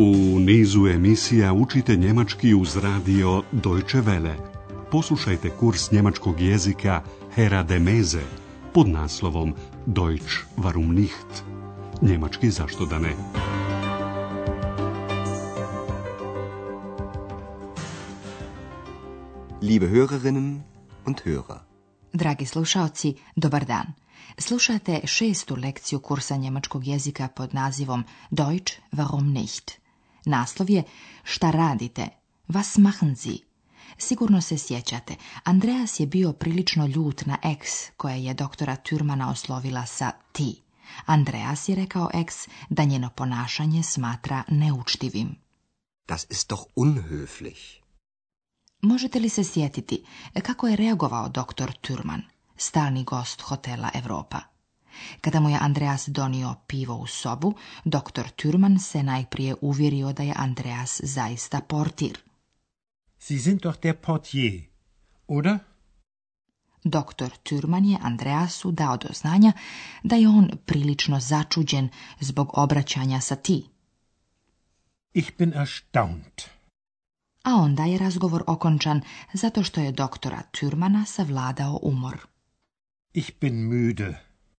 U nizu emisija učite njemački uz radio Deutsche Welle. Poslušajte kurs njemačkog jezika Herade Meze pod naslovom Deutsch warum nicht? Njemački zašto da ne? Liebe Hörerinnen und Hörer. Dragi slušaoci, dobar dan. Slušate 6. lekciju kursa njemačkog jezika pod nazivom Deutsch warum nicht? Naslov je Šta radite? Was machen Sie? Sigurno se sjećate, Andreas je bio prilično ljut na ex koja je doktora Thürmana oslovila sa ti. Andreas je rekao ex da njeno ponašanje smatra neučtivim. Das ist doch unhöflich. Možete li se sjetiti kako je reagovao doktor Thürman, stalni gost hotela Europa? Kada mu je Andreas donio pivo u sobu, doktor Thürman se najprije uvjerio da je Andreas zaista portir. Sie sind doch der Portier, oder? Doktor Thürman je Andreasu dao do znanja da je on prilično začuđen zbog obraćanja sa ti. Ich bin erstaunt. A onda je razgovor okončan zato što je doktora Thürmana savladao umor. Ich bin müde.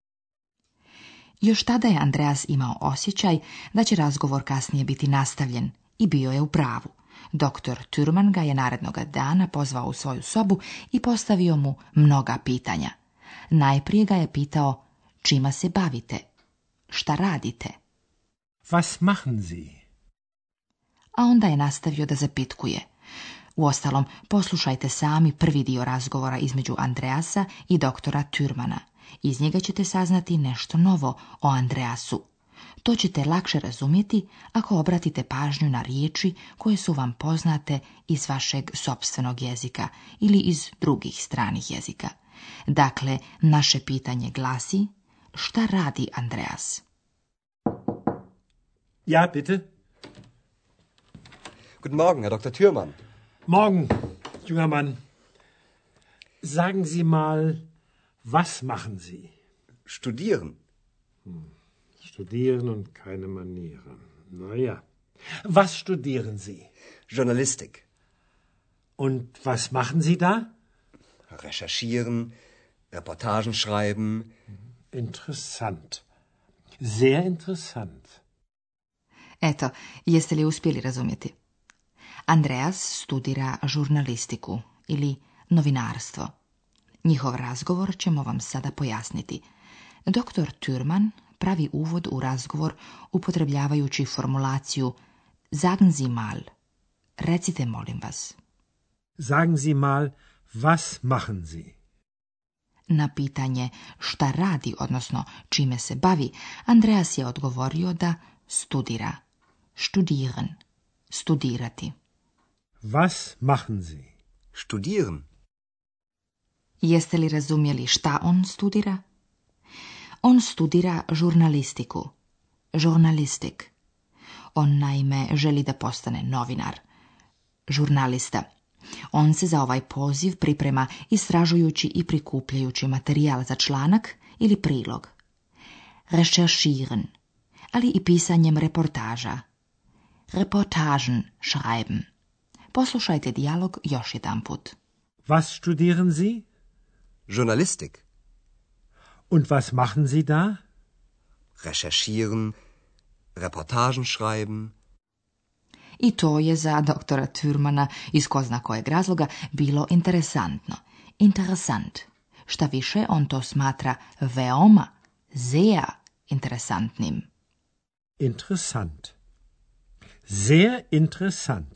Još tada je Andreas imao osjećaj da će razgovor kasnije biti nastavljen i bio je u pravu. Doktor Thürman ga je narednoga dana pozvao u svoju sobu i postavio mu mnoga pitanja. Najprije ga je pitao čima se bavite, šta radite. Was machen Sie? A onda je nastavio da zapitkuje. Uostalom, poslušajte sami prvi dio razgovora između Andreasa i doktora Thürmana. Iz njega ćete saznati nešto novo o Andreasu. To ćete lakše razumjeti ako obratite pažnju na riječi koje su vam poznate iz vašeg sopstvenog jezika ili iz drugih stranih jezika. Dakle, naše pitanje glasi: šta radi Andreas? Ja, bitte. Guten Morgen, Herr Dr. Thürmann. Morgen, junger Mann. Sagen Sie mal, was machen Sie? Studieren. Studieren und keine Manieren. Na ja. Was studieren Sie? Journalistik. Und was machen Sie da? Recherchieren, Reportagen schreiben. Interessant. Sehr interessant. Eto, jeste li uspjeli razumjeti? Andreas studira žurnalistiku ili novinarstvo. Njihov razgovor ćemo vam sada pojasniti. Doktor Thürman pravi uvod u razgovor upotrebljavajući formulaciju Sagen Sie mal. Recite, molim vas. Sagen Sie mal, was machen Sie? Na pitanje šta radi, odnosno čime se bavi, Andreas je odgovorio da studira. Studieren. Studirati. Was machen Sie? Studieren. Jeste li razumjeli šta on studira? On studira žurnalistiku. Žurnalistik. On naime želi da postane novinar. Žurnalista. On se za ovaj poziv priprema istražujući i prikupljajući materijal za članak ili prilog. Recherchieren. Ali i pisanjem reportaža. Reportagen schreiben. Poslušajte dijalog još jedanput. Was studieren Sie? Journalistik. Und was machen Sie da? Recherchieren, Reportagen schreiben. I to je za doktora Thürmana iz ko zna kojeg razloga bilo interesantno. Interesant. Šta više, on to smatra veoma, sehr interesantnim. Interessant. Sehr interessant.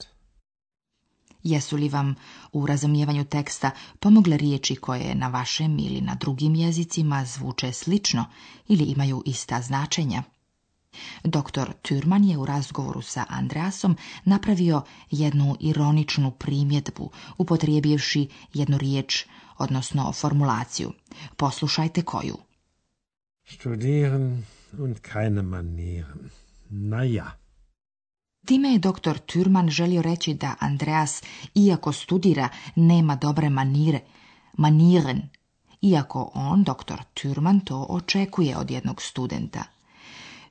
Jesu li vam u razumijevanju teksta pomogle riječi koje na vašem ili na drugim jezicima zvuče slično ili imaju ista značenja? Doktor Thürman je u razgovoru sa Andreasom napravio jednu ironičnu primjedbu, upotrijebivši jednu riječ, odnosno formulaciju. Poslušajte koju. Studieren und keine Manieren. Na ja. Time je doktor Thürman želio reći da Andreas, iako studira, nema dobre manire, manieren, iako on, doktor Thürman, to očekuje od jednog studenta.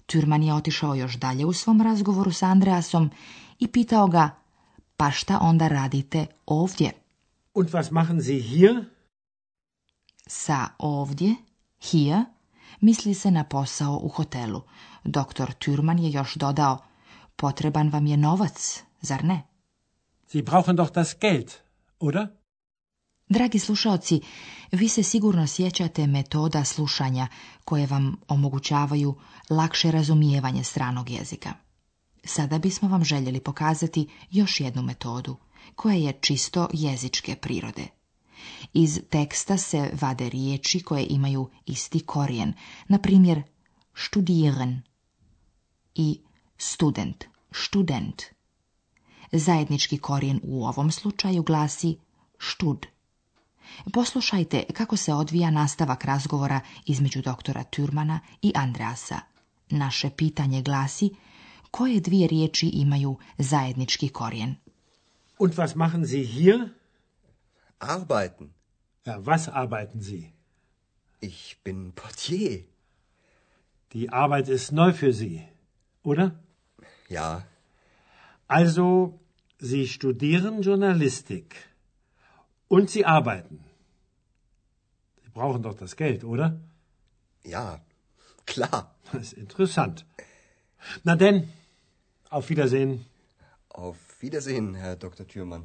Türman je otišao još dalje u svom razgovoru s Andreasom i pitao ga, pa šta onda radite ovdje? Und was machen Sie hier? Sa ovdje, hier, misli se na posao u hotelu. Doktor Türman je još dodao, potreban vam je novac, zar ne? Sie brauchen doch das Geld, oder? Dragi slušaoci, vi se sigurno sjećate metoda slušanja koje vam omogućavaju lakše razumijevanje stranog jezika. Sada bismo vam željeli pokazati još jednu metodu, koja je čisto jezičke prirode. Iz teksta se vade riječi koje imaju isti korijen, na primjer studieren i student. Zajednički korijen u ovom slučaju glasi stud. Poslušajte kako se odvija nastavak razgovora između doktora Türmana i Andreasa. Naše pitanje glasi, koje dvije riječi imaju zajednički korijen? Und was machen Sie hier? Arbeiten. Ja, was arbeiten Sie? Ich bin Portier. Die Arbeit ist neu für Sie, oder? Ja. Also, Sie studieren Journalistik. Und Sie arbeiten. Sie brauchen doch das Geld, oder? Ja, klar. Das ist interessant. Na denn, auf Wiedersehen. Auf Wiedersehen, Herr Dr. Türman.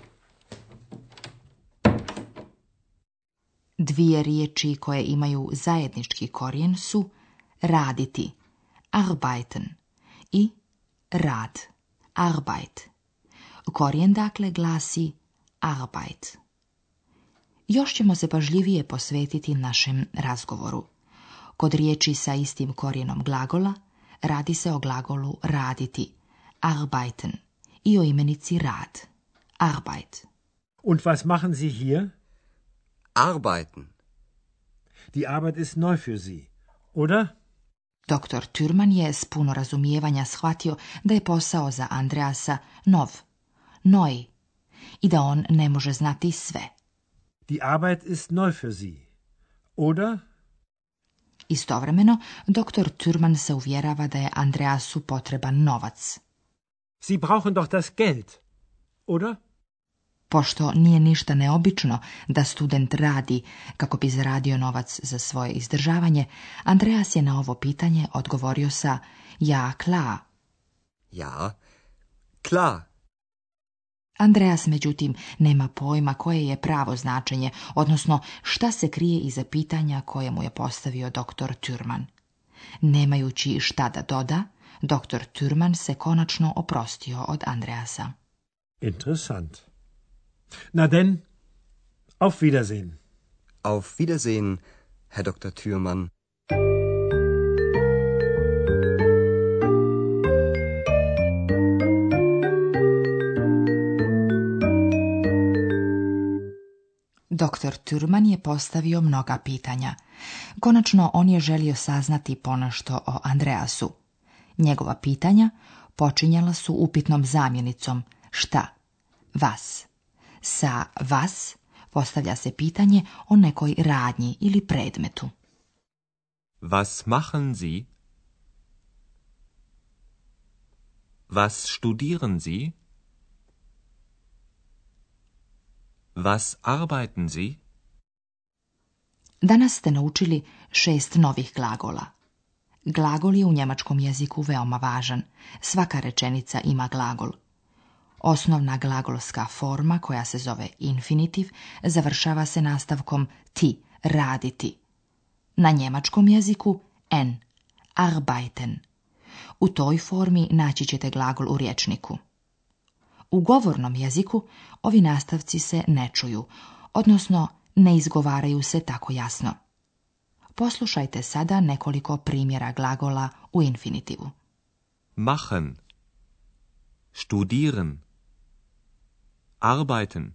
Dvije riječi koje imaju zajednički korijen su raditi, arbeiten, i rad, Arbeit. Korijen dakle glasi Arbeit. Još ćemo se pažljivije posvetiti našem razgovoru. Kod riječi sa istim korijenom glagola radi se o glagolu raditi, arbeiten, i o imenici rad, Arbeit. Und was machen Sie hier? Arbeiten. Die Arbeit ist neu für Sie, oder? Doktor Türman je s puno razumijevanja shvatio da je posao za Andreasa noj, i da on ne može znati sve. Die Arbeit ist neu für Sie, oder? Istovremeno, doktor Türman se uvjerava da je Andreasu potreban novac. Sie brauchen doch das Geld, oder? Pošto nije ništa neobično da student radi kako bi zaradio novac za svoje izdržavanje, Andreas je na ovo pitanje odgovorio sa ja, klar. Ja, klar. Andreas, međutim, nema pojma koje je pravo značenje, odnosno šta se krije iza pitanja koje mu je postavio doktor Türman. Nemajući šta da doda, doktor Türman se konačno oprostio od Andreasa. Interessant. Na denn, auf Wiedersehen. Auf Wiedersehen, Herr Dr. Türman. Doktor Türman je postavio mnoga pitanja. Konačno on je želio saznati ponešto o Andreasu. Njegova pitanja počinjala su upitnom zamjenicom šta? Vas. Sa vas postavlja se pitanje o nekoj radnji ili predmetu. Was machen Sie? Was studieren Sie? Was arbeiten Sie? Danas ste naučili 6 novih glagola. Glagol je u njemačkom jeziku veoma važan. Svaka rečenica ima glagol. Osnovna glagolska forma, koja se zove infinitiv, završava se nastavkom ti, raditi. Na njemačkom jeziku en, arbeiten. U toj formi naći ćete glagol u rječniku. U govornom jeziku ovi nastavci se ne čuju, odnosno ne izgovaraju se tako jasno. Poslušajte sada nekoliko primjera glagola u infinitivu. Machen, studieren, arbeiten,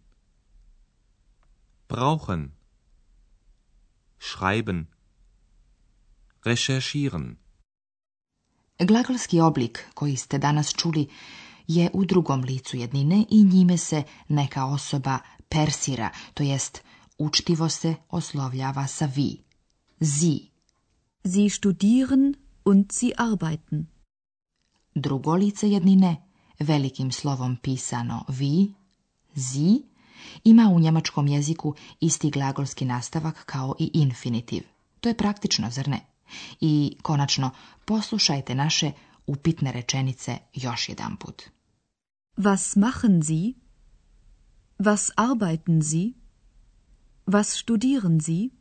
brauchen, schreiben, recherchieren. Glagolski oblik koji ste danas čuli je u drugom licu jednine i njime se neka osoba persira, to jest učtivo se oslovljava sa vi. Sie. Sie studieren Und sie arbeiten. Drugo lice jednine, velikim slovom pisano vi, sie, ima u njemačkom jeziku isti glagolski nastavak kao i infinitiv. To je praktično, zar ne? I konačno, poslušajte naše upitne rečenice još jedan put. Was machen Sie? Was arbeiten Sie? Was studieren Sie?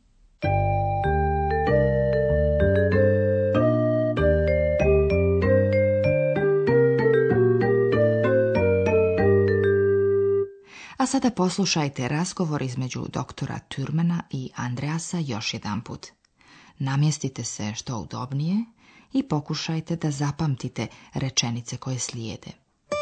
A sada poslušajte razgovor između doktora Thürmana i Andreasa još jedan put. Namjestite se što udobnije i pokušajte da zapamtite rečenice koje slijede.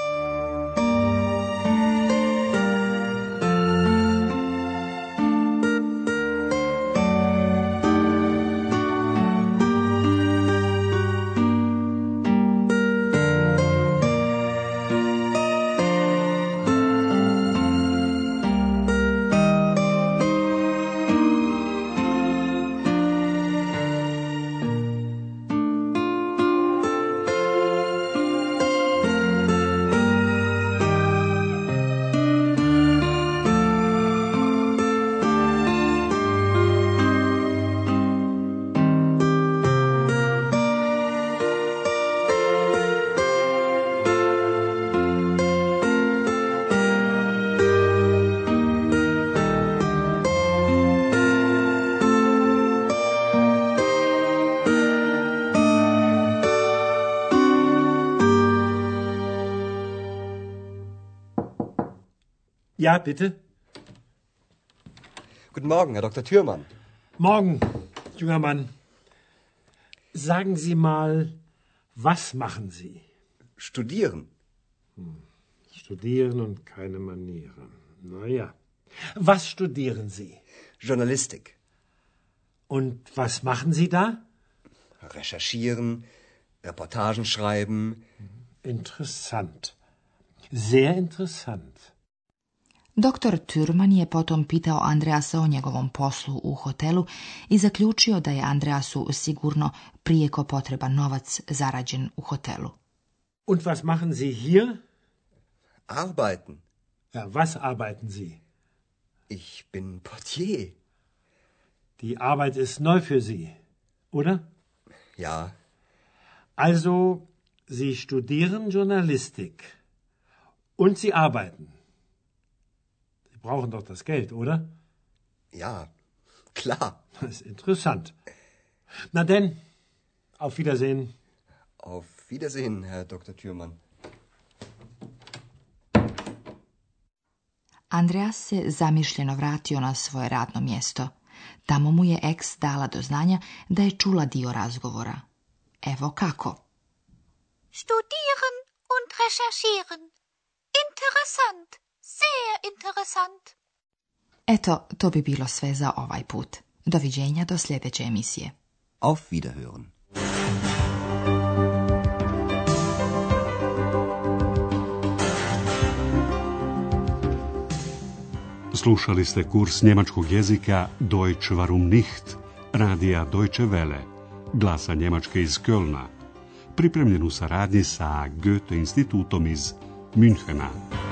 Ja, bitte. Guten Morgen, Herr Dr. Thürmann. Morgen, junger Mann. Sagen Sie mal, was machen Sie? Studieren. Studieren und keine Manieren. Na ja. Was studieren Sie? Journalistik. Und was machen Sie da? Recherchieren, Reportagen schreiben. Interessant. Sehr interessant. Doktor Thürmann je potom pitao Andreasa o njegovom poslu u hotelu i zaključio da je Andreasu sigurno prijeko potreban novac zarađen u hotelu. Und was machen Sie hier? Arbeiten. Ja, was arbeiten Sie? Ich bin Portier. Die Arbeit ist neu für Sie, oder? Ja. Also, Sie studieren Journalistik. Und Sie arbeiten. Sie brauchen doch das Geld, oder? Ja, klar. Das ist interessant. Na denn, auf Wiedersehen. Auf Wiedersehen, Herr Dr. Thürmann. Andreas se zamišljeno vratio na svoje radno mjesto. Tamo mu je ex dala do znanja da je čula dio razgovora. Evo kako. Studieren und recherchieren. Interessant. Sehr interessant. Eto, to bi bilo sve za ovaj put. Doviđenja do sljedeće emisije. Auf Wiederhören. Slušali ste kurs njemačkog jezika Deutsch warum nicht, radija Deutsche Welle, glasa Njemačke iz Kölna, pripremljen u saradnji sa Goethe institutom iz Münchena.